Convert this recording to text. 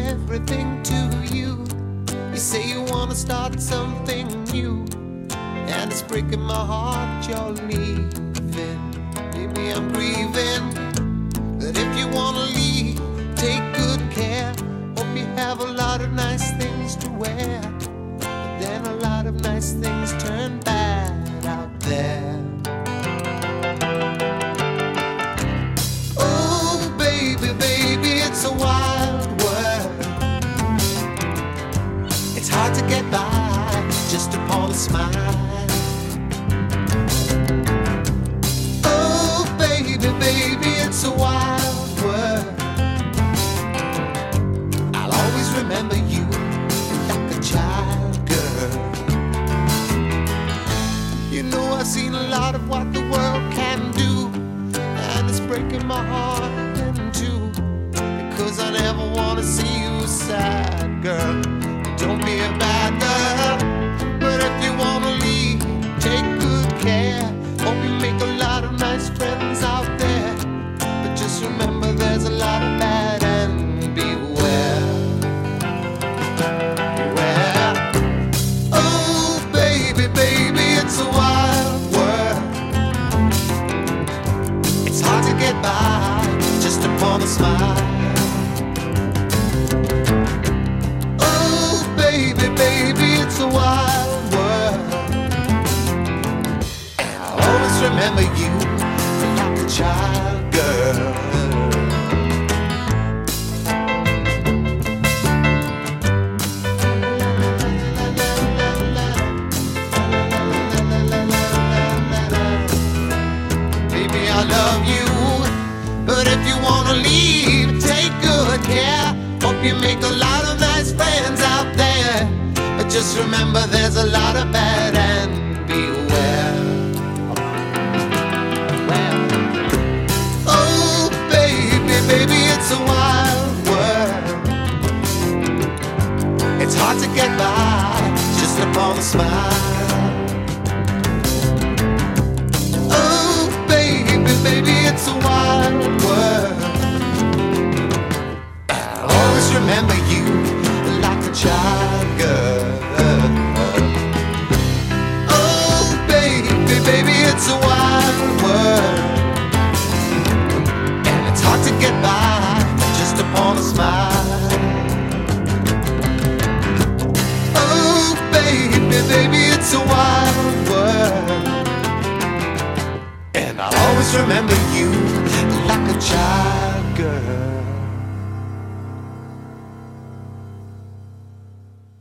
everything to you. You say you wanna start something new, and it's breaking my heart you're leaving. Baby, I'm grieving. But if you wanna leave, take good care. Hope you have a lot of nice things to wear, but then a lot of nice things turn bad out there. Oh baby, baby, it's a wild world. It's hard to get by just upon a smile. Oh baby, baby, it's a wild world. I'll always remember you like a child, girl. You know I've seen a lot of what the world can do, and it's breaking my heart in two, because I never wanna see you sad, girl. Don't be a bad girl. But if you wanna leave, take good care. Hope you make a lot of nice friends out there, but just remember there's a lot of bad, and beware. Beware. Oh baby, baby, it's a wild world. It's hard to get by just upon a smile. Oh baby, baby, it's a wild world. And I'll always remember you like a child, girl. Baby, I love you, but if you wanna leave, take good care. Hope you make a lot of nice friends out there, but just remember there's a lot of bad, and beware. Oh baby, baby, it's a wild world. It's hard to get by just upon a smile. Oh baby, baby, it's a wild world. I'll always remember you like a child, girl. Oh baby, baby, it's a wild world, and it's hard to get by just upon a smile. Oh baby, baby, it's a wild world, and I'll always remember you like a child, girl.